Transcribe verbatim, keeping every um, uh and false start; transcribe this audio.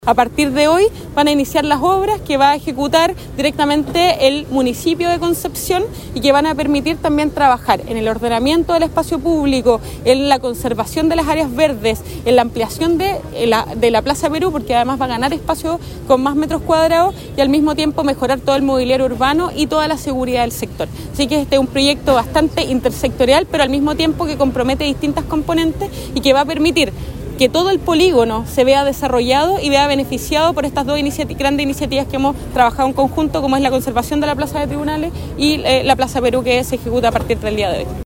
A partir de hoy van a iniciar las obras que va a ejecutar directamente el municipio de Concepción y que van a permitir también trabajar en el ordenamiento del espacio público, en la conservación de las áreas verdes, en la ampliación de la, de la Plaza Perú, porque además va a ganar espacio con más metros cuadrados y al mismo tiempo mejorar todo el mobiliario urbano y toda la seguridad del sector. Así que este es un proyecto bastante intersectorial, pero al mismo tiempo que compromete distintas componentes y que va a permitir que todo el polígono se vea desarrollado y vea beneficiado por estas dos iniciativas, grandes iniciativas que hemos trabajado en conjunto, como es la conservación de la Plaza de Tribunales y eh, la Plaza Perú, que se ejecuta a partir del día de hoy.